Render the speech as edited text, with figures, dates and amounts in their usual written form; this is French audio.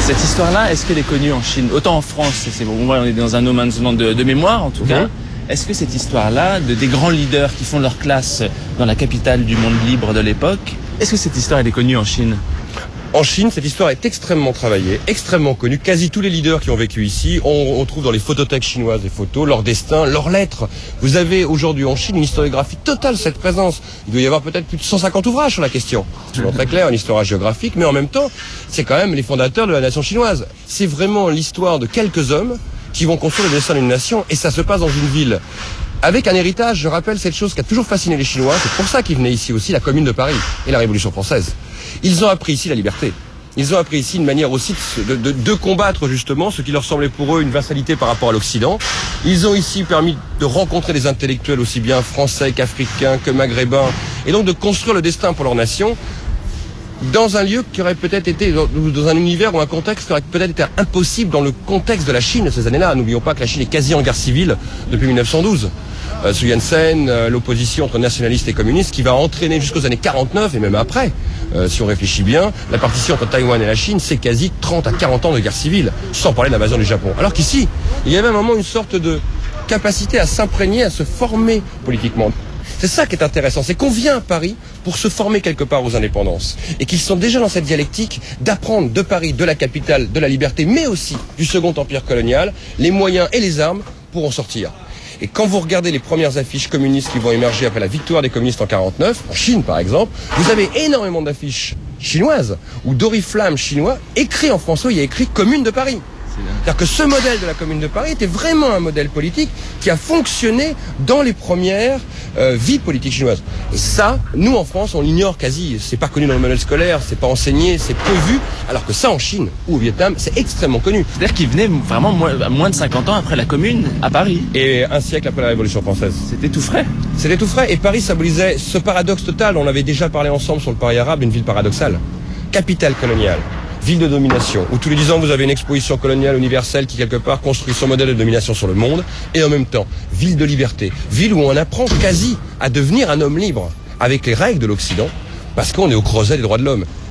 Cette histoire-là, est-ce qu'elle est connue en Chine? Autant en France, c'est bon, on est dans un no man's land de mémoire en tout cas. Est-ce que cette histoire-là, des grands leaders qui font leur classe dans la capitale du monde libre de l'époque, est-ce que cette histoire elle est connue en Chine? En Chine, cette histoire est extrêmement travaillée, extrêmement connue. Quasi tous les leaders qui ont vécu ici, on trouve dans les photothèques chinoises des photos, leurs destins, leurs lettres. Vous avez aujourd'hui en Chine une historiographie totale de cette présence. Il doit y avoir peut-être plus de 150 ouvrages sur la question. C'est très clair, une histoire géographique, mais en même temps, c'est quand même les fondateurs de la nation chinoise. C'est vraiment l'histoire de quelques hommes qui vont construire le destin d'une nation, et ça se passe dans une ville. Avec un héritage, je rappelle cette chose qui a toujours fasciné les Chinois, c'est pour ça qu'ils venaient ici aussi, la Commune de Paris et la Révolution française. Ils ont appris ici la liberté. Ils ont appris ici une manière aussi de combattre justement ce qui leur semblait pour eux une vassalité par rapport à l'Occident. Ils ont ici permis de rencontrer des intellectuels aussi bien français qu'africains, que maghrébins, et donc de construire le destin pour leur nation dans un lieu qui aurait peut-être été, dans un univers ou un contexte qui aurait peut-être été impossible dans le contexte de la Chine de ces années-là. N'oublions pas que la Chine est quasi en guerre civile depuis 1912. Sun Yat-sen, l'opposition entre nationalistes et communistes qui va entraîner jusqu'aux années 49 et même après, si on réfléchit bien, la partition entre Taïwan et la Chine, c'est quasi 30 à 40 ans de guerre civile, sans parler de l'invasion du Japon. Alors qu'ici, il y avait à un moment une sorte de capacité à s'imprégner, à se former politiquement. C'est ça qui est intéressant, c'est qu'on vient à Paris pour se former quelque part aux indépendances et qu'ils sont déjà dans cette dialectique d'apprendre de Paris, de la capitale, de la liberté, mais aussi du Second Empire colonial, les moyens et les armes pour en sortir. Et quand vous regardez les premières affiches communistes qui vont émerger après la victoire des communistes en 49, en Chine par exemple, vous avez énormément d'affiches chinoises où d'oriflammes chinois écrit en français, il y a écrit Commune de Paris. C'est-à-dire que ce modèle de la Commune de Paris était vraiment un modèle politique qui a fonctionné dans les premières vies politiques chinoises. Et ça, nous en France, on l'ignore quasi. C'est pas connu dans le manuel scolaire, c'est pas enseigné, c'est peu vu. Alors que ça, en Chine ou au Vietnam, c'est extrêmement connu. C'est-à-dire qu'ils venaient vraiment moins de 50 ans après la Commune à Paris. Et un siècle après la Révolution française. C'était tout frais. C'était tout frais. Et Paris symbolisait ce paradoxe total. On avait déjà parlé ensemble sur le Paris arabe, une ville paradoxale. Capitale coloniale. Ville de domination, où tous les 10 ans vous avez une exposition coloniale universelle qui quelque part construit son modèle de domination sur le monde, et en même temps, ville de liberté, ville où on apprend quasi à devenir un homme libre, avec les règles de l'Occident, parce qu'on est au creuset des droits de l'homme.